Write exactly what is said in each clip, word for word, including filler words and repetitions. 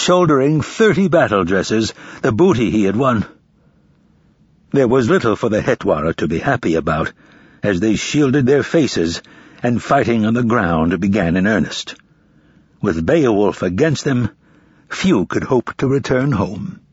shouldering thirty battle dresses, the booty he had won. There was little for the Hetwara to be happy about, as they shielded their faces, and fighting on the ground began in earnest. With Beowulf against them, few could hope to return home.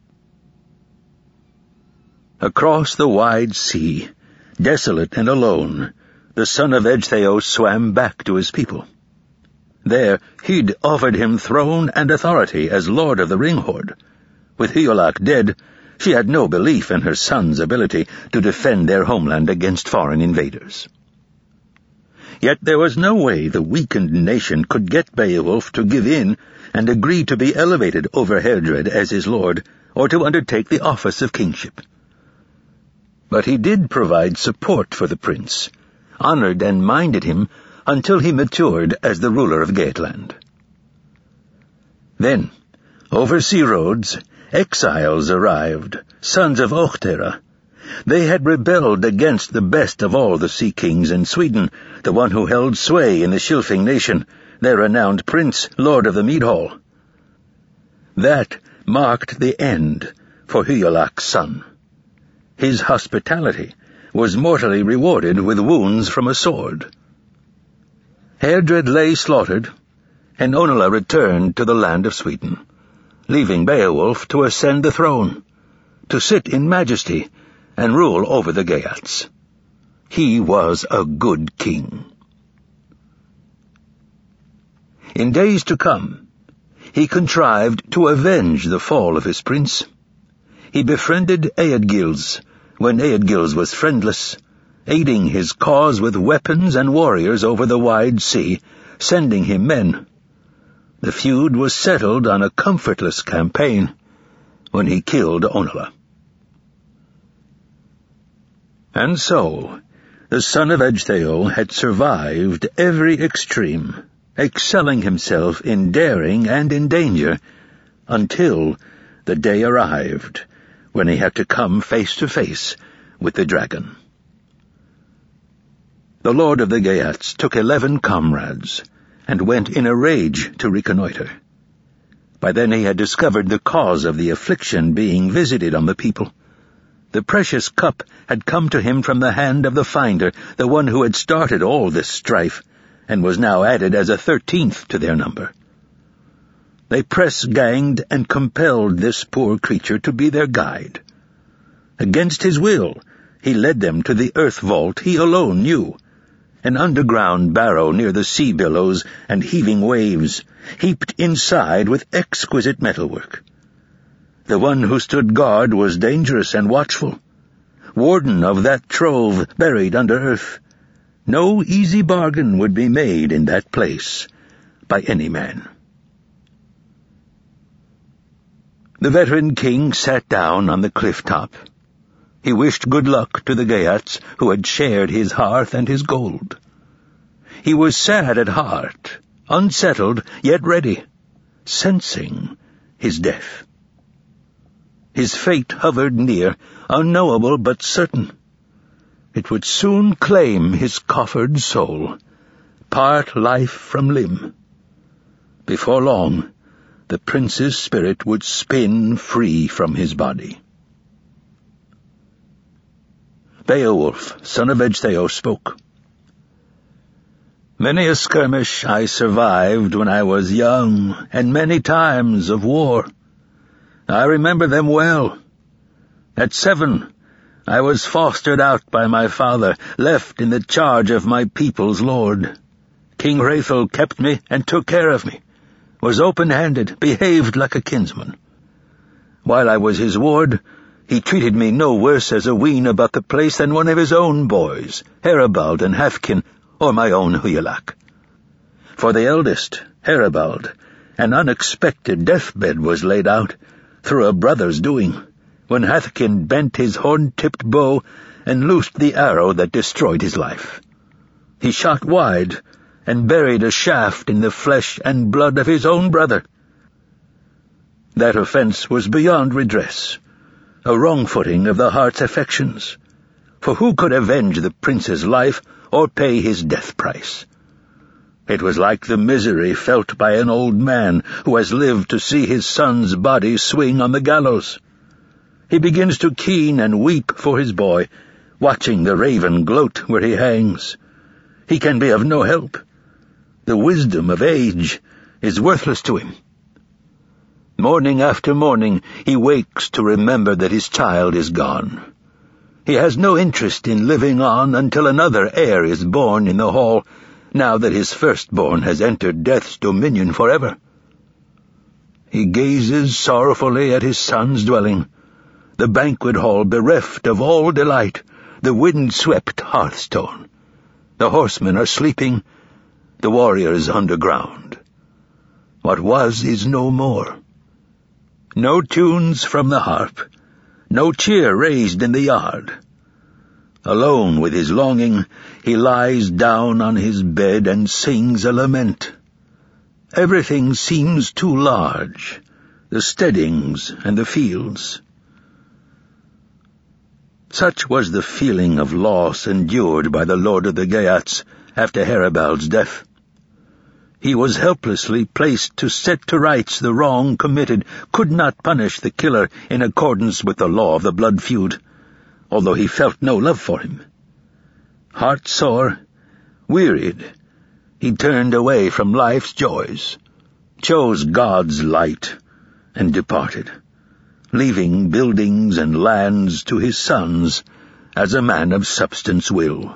Across the wide sea, desolate and alone, the son of Ecgtheow swam back to his people. There Hyd offered him throne and authority as lord of the Ring-Hoard. With Hygelac dead, she had no belief in her son's ability to defend their homeland against foreign invaders. Yet there was no way the weakened nation could get Beowulf to give in and agree to be elevated over Heardred as his lord, or to undertake the office of kingship. But he did provide support for the prince, honored and minded him until he matured as the ruler of Geatland. Then, over sea roads, exiles arrived, sons of Ochtera. They had rebelled against the best of all the sea kings in Sweden, the one who held sway in the Scylfing nation, their renowned prince, lord of the Meadhall. That marked the end for Hygelac's son. His hospitality was mortally rewarded with wounds from a sword. Heardred lay slaughtered, and Onela returned to the land of Sweden, leaving Beowulf to ascend the throne, to sit in majesty and rule over the Geats. He was a good king. In days to come, he contrived to avenge the fall of his prince. He befriended Eadgils when Eadgils was friendless, aiding his cause with weapons and warriors over the wide sea, sending him men. The feud was settled on a comfortless campaign when he killed Onela. And so, the son of Ecgtheow had survived every extreme, excelling himself in daring and in danger, until the day arrived when he had to come face to face with the dragon. The lord of the Geats took eleven comrades, and went in a rage to reconnoiter. By then he had discovered the cause of the affliction being visited on the people. The precious cup had come to him from the hand of the finder, the one who had started all this strife, and was now added as a thirteenth to their number. They press-ganged and compelled this poor creature to be their guide. Against his will, he led them to the earth vault he alone knew, an underground barrow near the sea billows and heaving waves, heaped inside with exquisite metalwork. The one who stood guard was dangerous and watchful, warden of that trove buried under earth. No easy bargain would be made in that place by any man. The veteran king sat down on the cliff top. He wished good luck to the Geats who had shared his hearth and his gold. He was sad at heart, unsettled yet ready, sensing his death. His fate hovered near, unknowable but certain. It would soon claim his coffered soul, part life from limb. Before long, the prince's spirit would spin free from his body. Beowulf, son of Ecgtheow, spoke. Many a skirmish I survived when I was young, and many times of war. I remember them well. At seven, I was fostered out by my father, left in the charge of my people's lord. King Hraethel kept me and took care of me, was open-handed, behaved like a kinsman. While I was his ward, he treated me no worse as a wean about the place than one of his own boys, Heribald and Hæthcyn, or my own Hygelac. For the eldest, Heribald, an unexpected deathbed was laid out, through a brother's doing, when Hæthcyn bent his horn-tipped bow and loosed the arrow that destroyed his life. He shot wide, and buried a shaft in the flesh and blood of his own brother. That offense was beyond redress, a wrong-footing of the heart's affections, for who could avenge the prince's life or pay his death price? It was like the misery felt by an old man who has lived to see his son's body swing on the gallows. He begins to keen and weep for his boy, watching the raven gloat where he hangs. He can be of no help. The wisdom of age is worthless to him. Morning after morning he wakes to remember that his child is gone. He has no interest in living on until another heir is born in the hall, now that his firstborn has entered death's dominion forever. He gazes sorrowfully at his son's dwelling, the banquet hall bereft of all delight, the wind-swept hearthstone. The horsemen are sleeping, the warriors underground. What was is no more. No tunes from the harp, no cheer raised in the yard. Alone with his longing, he lies down on his bed and sings a lament. Everything seems too large, the steadings and the fields. Such was the feeling of loss endured by the Lord of the Geats after Heribald's death. He was helplessly placed to set to rights the wrong committed, could not punish the killer in accordance with the law of the blood feud, although he felt no love for him. Heart-sore, wearied, he turned away from life's joys, chose God's light, and departed, leaving buildings and lands to his sons as a man of substance will.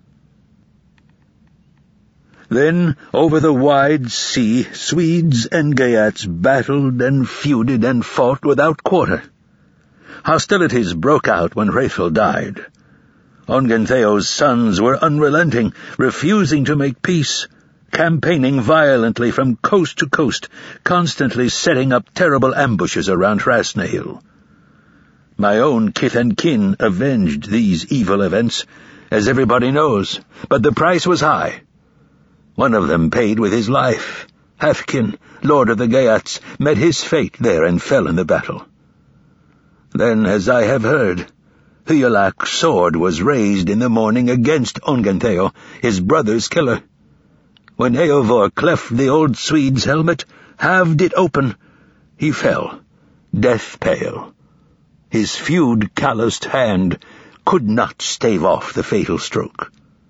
Then, over the wide sea, Swedes and Geats battled and feuded and fought without quarter. Hostilities broke out when Hraethel died. Ongentheo's sons were unrelenting, refusing to make peace, campaigning violently from coast to coast, constantly setting up terrible ambushes around Hrasnahill. My own kith and kin avenged these evil events, as everybody knows, but the price was high. One of them paid with his life. Hæthcyn, lord of the Geats, met his fate there and fell in the battle. Then, as I have heard, Hygelac's sword was raised in the morning against Ongentheow, his brother's killer. When Eivor cleft the old Swede's helmet, halved it open, he fell, death pale. His feud-calloused hand could not stave off the fatal stroke.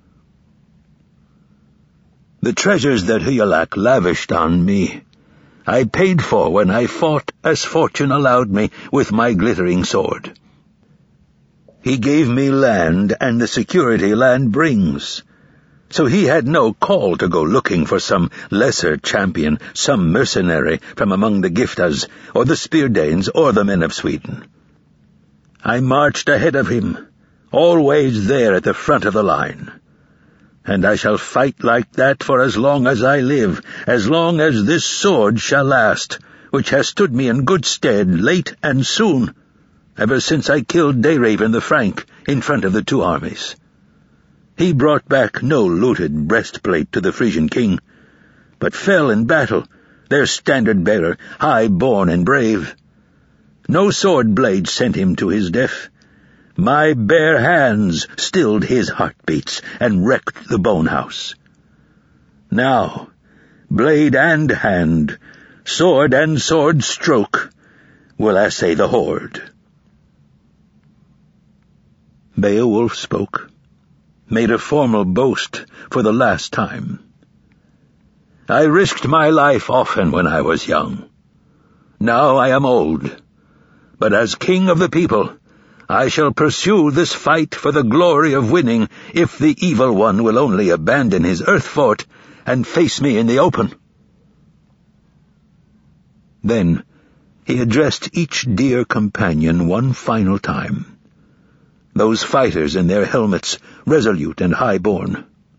The treasures that Hygelac lavished on me, I paid for when I fought as fortune allowed me with my glittering sword. He gave me land and the security land brings, so he had no call to go looking for some lesser champion, some mercenary from among the Giftas, or the Speardanes, or the men of Sweden. I marched ahead of him, always there at the front of the line. And I shall fight like that for as long as I live, as long as this sword shall last, which has stood me in good stead late and soon, ever since I killed Dayraven the Frank in front of the two armies. He brought back no looted breastplate to the Frisian king, but fell in battle, their standard-bearer, high-born and brave. No sword blade sent him to his death. My bare hands stilled his heartbeats and wrecked the bone house. Now, blade and hand, sword and sword stroke, will assay the horde. Beowulf spoke, made a formal boast for the last time. I risked my life often when I was young. Now I am old, but as king of the people, I shall pursue this fight for the glory of winning if the evil one will only abandon his earth fort and face me in the open. Then he addressed each dear companion one final time, those fighters in their helmets, resolute and high-born.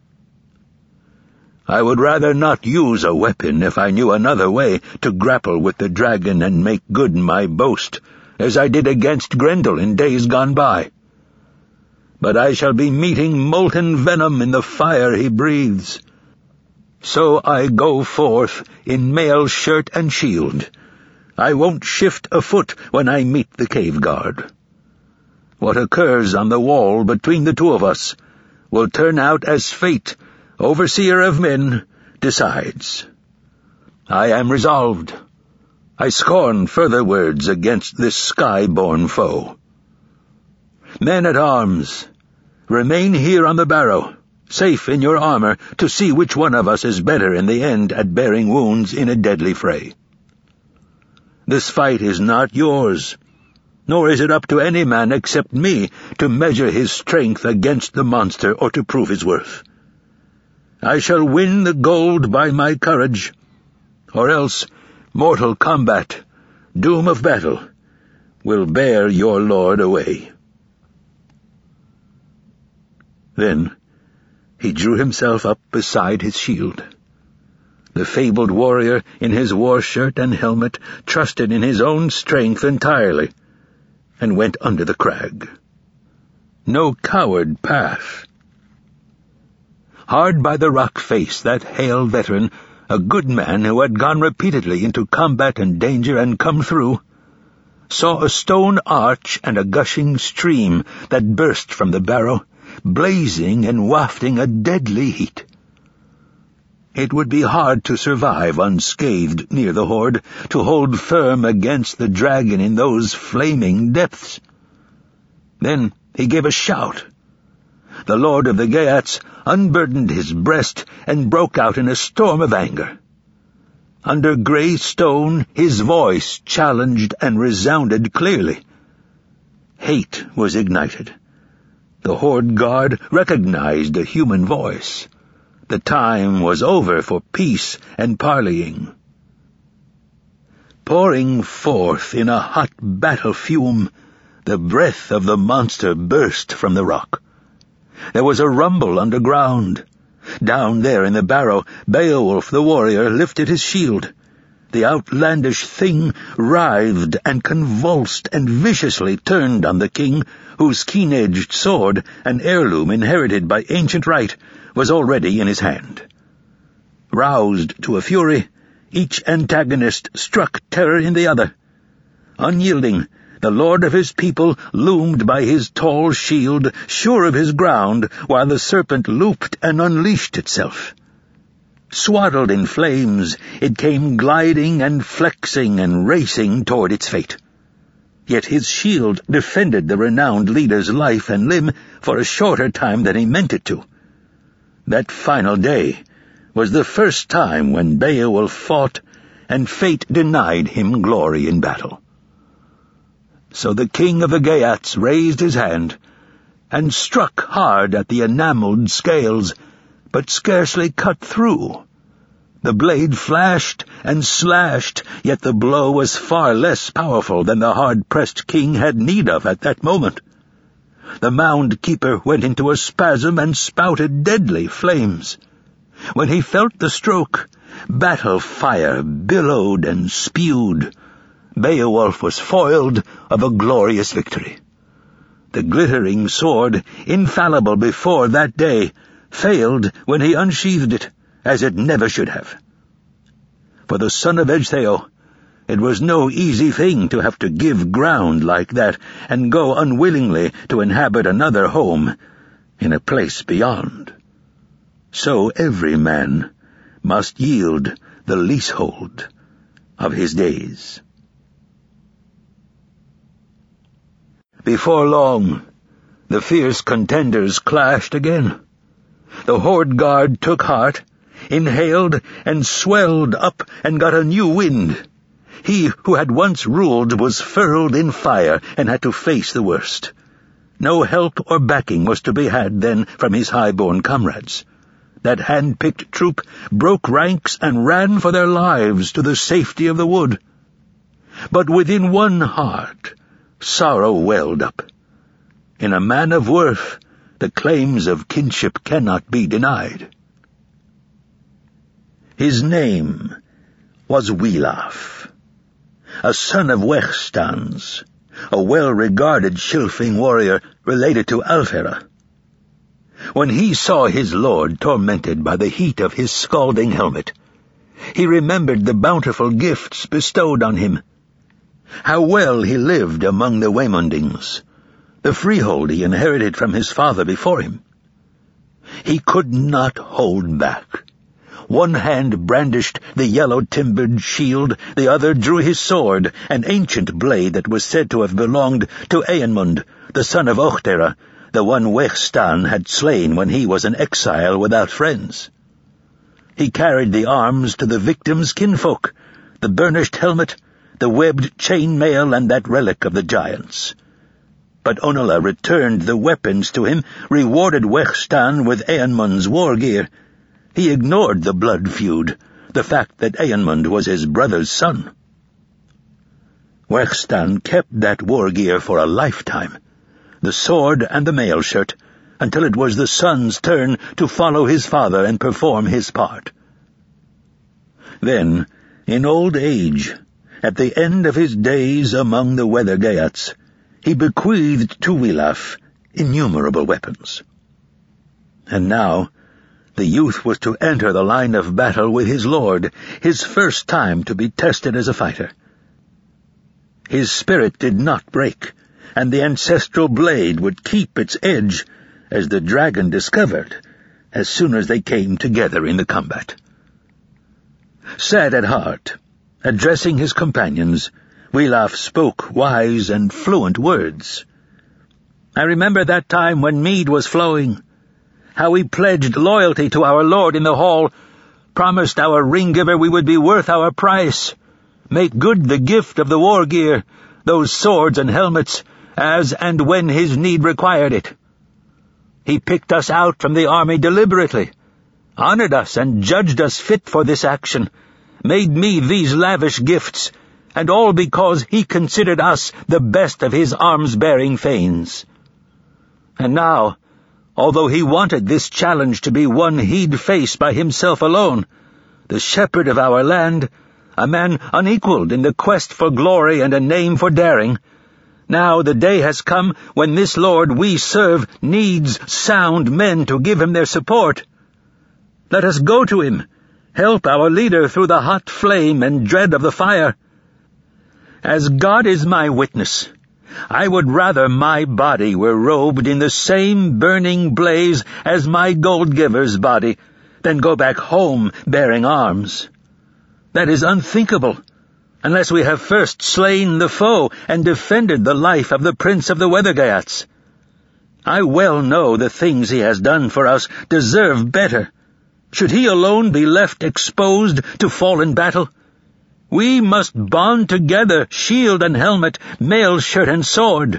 I would rather not use a weapon if I knew another way to grapple with the dragon and make good my boast, as I did against Grendel in days gone by. But I shall be meeting molten venom in the fire he breathes. So I go forth in mail shirt and shield. I won't shift a foot when I meet the cave guard. What occurs on the wall between the two of us will turn out as fate, overseer of men, decides. I am resolved. I scorn further words against this sky-born foe. Men at arms, remain here on the barrow, safe in your armor, to see which one of us is better in the end at bearing wounds in a deadly fray. This fight is not yours, nor is it up to any man except me to measure his strength against the monster or to prove his worth. I shall win the gold by my courage, or else mortal combat, doom of battle, will bear your lord away." Then he drew himself up beside his shield. The fabled warrior, in his war shirt and helmet, trusted in his own strength entirely, and went under the crag. No coward path. Hard by the rock face, that hale veteran, a good man who had gone repeatedly into combat and danger and come through, saw a stone arch and a gushing stream that burst from the barrow, blazing and wafting a deadly heat. It would be hard to survive unscathed near the horde, to hold firm against the dragon in those flaming depths. Then he gave a shout. The Lord of the Geats unburdened his breast and broke out in a storm of anger. Under grey stone his voice challenged and resounded clearly. Hate was ignited. The horde guard recognized a human voice. The time was over for peace and parleying. Pouring forth in a hot battle fume, the breath of the monster burst from the rock. There was a rumble underground. Down there in the barrow, Beowulf the warrior lifted his shield. The outlandish thing writhed and convulsed and viciously turned on the king, whose keen-edged sword, an heirloom inherited by ancient right, was already in his hand. Roused to a fury, each antagonist struck terror in the other. Unyielding, the lord of his people loomed by his tall shield, sure of his ground, while the serpent looped and unleashed itself. Swaddled in flames, it came gliding and flexing and racing toward its fate. Yet his shield defended the renowned leader's life and limb for a shorter time than he meant it to. That final day was the first time when Beowulf fought, and fate denied him glory in battle. So the king of the Geats raised his hand, and struck hard at the enameled scales, but scarcely cut through. The blade flashed and slashed, yet the blow was far less powerful than the hard-pressed king had need of at that moment. The mound keeper went into a spasm and spouted deadly flames. When he felt the stroke, battle fire billowed and spewed. Beowulf was foiled of a glorious victory. The glittering sword, infallible before that day, failed when he unsheathed it, as it never should have. For the son of Ecgtheow, it was no easy thing to have to give ground like that and go unwillingly to inhabit another home in a place beyond. So every man must yield the leasehold of his days. Before long, the fierce contenders clashed again. The horde guard took heart, inhaled and swelled up and got a new wind. He who had once ruled was furled in fire and had to face the worst. No help or backing was to be had then from his high-born comrades. That hand-picked troop broke ranks and ran for their lives to the safety of the wood. But within one heart, sorrow welled up. In a man of worth, the claims of kinship cannot be denied. His name was Wiglaf, a son of Wehstans, a well-regarded Scylfing warrior related to Alfera. When he saw his lord tormented by the heat of his scalding helmet, he remembered the bountiful gifts bestowed on him, how well he lived among the Waemundings, the freehold he inherited from his father before him. He could not hold back. One hand brandished the yellow-timbered shield, the other drew his sword, an ancient blade that was said to have belonged to Eanmund, the son of Ochtera, the one Wehstan had slain when he was an exile without friends. He carried the arms to the victim's kinfolk, the burnished helmet, the webbed chain-mail, and that relic of the giants. But Onela returned the weapons to him, rewarded Wehstan with Eanmund's war gear. He ignored the blood feud, the fact that Eanmund was his brother's son. Wehstan kept that war gear for a lifetime, the sword and the mail shirt, until it was the son's turn to follow his father and perform his part. Then, in old age, at the end of his days among the Weather Geats, he bequeathed to Wilaf innumerable weapons. And now the youth was to enter the line of battle with his lord, his first time to be tested as a fighter. His spirit did not break, and the ancestral blade would keep its edge, as the dragon discovered as soon as they came together in the combat. Sad at heart, addressing his companions, Wilaf spoke wise and fluent words. I remember that time when mead was flowing, how we pledged loyalty to our lord in the hall, promised our ring-giver we would be worth our price, make good the gift of the war gear, those swords and helmets, as and when his need required it. He picked us out from the army deliberately, honored us and judged us fit for this action, made me these lavish gifts, and all because he considered us the best of his arms-bearing thanes. And now, although he wanted this challenge to be one he'd face by himself alone, the shepherd of our land, a man unequaled in the quest for glory and a name for daring, now the day has come when this lord we serve needs sound men to give him their support. Let us go to him, help our leader through the hot flame and dread of the fire. As God is my witness, I would rather my body were robed in the same burning blaze as my gold-giver's body than go back home bearing arms. That is unthinkable, unless we have first slain the foe and defended the life of the Prince of the Weather Geats. I well know the things he has done for us deserve better. Should he alone be left exposed to fall in battle? We must bond together, shield and helmet, mail shirt and sword.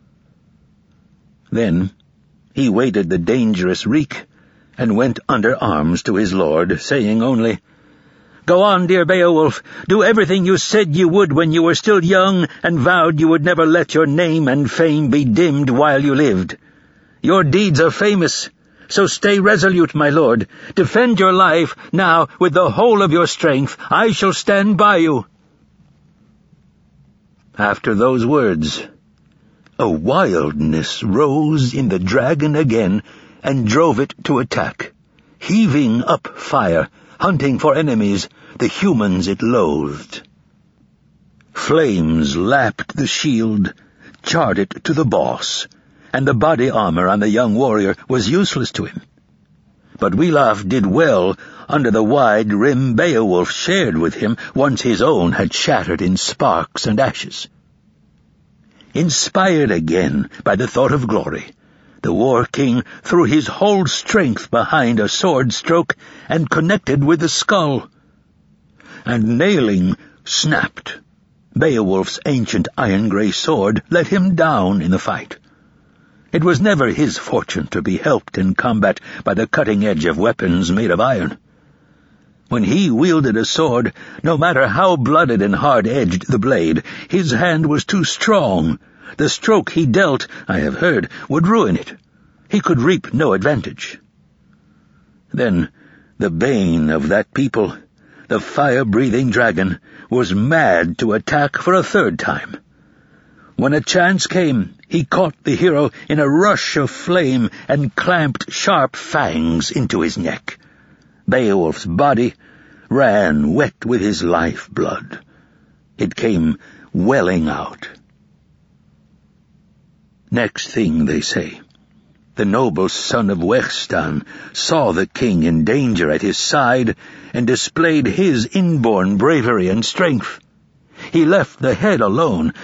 Then he waited the dangerous reek and went under arms to his lord, saying only, Go on, dear Beowulf, do everything you said you would when you were still young and vowed you would never let your name and fame be dimmed while you lived. Your deeds are famous, so stay resolute, my lord. Defend your life now with the whole of your strength. I shall stand by you. After those words, a wildness rose in the dragon again and drove it to attack, heaving up fire, hunting for enemies, the humans it loathed. Flames lapped the shield, charred it to the boss, and the body armor on the young warrior was useless to him. But Wilaf did well under the wide rim Beowulf shared with him once his own had shattered in sparks and ashes. Inspired again by the thought of glory, the war king threw his whole strength behind a sword stroke and connected with the skull. And nailing snapped. Beowulf's ancient iron-grey sword let him down in the fight. It was never his fortune to be helped in combat by the cutting edge of weapons made of iron. When he wielded a sword, no matter how blooded and hard-edged the blade, his hand was too strong. The stroke he dealt, I have heard, would ruin it. He could reap no advantage. Then the bane of that people, the fire-breathing dragon, was mad to attack for a third time. When a chance came, he caught the hero in a rush of flame and clamped sharp fangs into his neck. Beowulf's body ran wet with his life-blood. It came welling out. Next thing they say, the noble son of Wechstan, saw the king in danger at his side and displayed his inborn bravery and strength. He left the head alone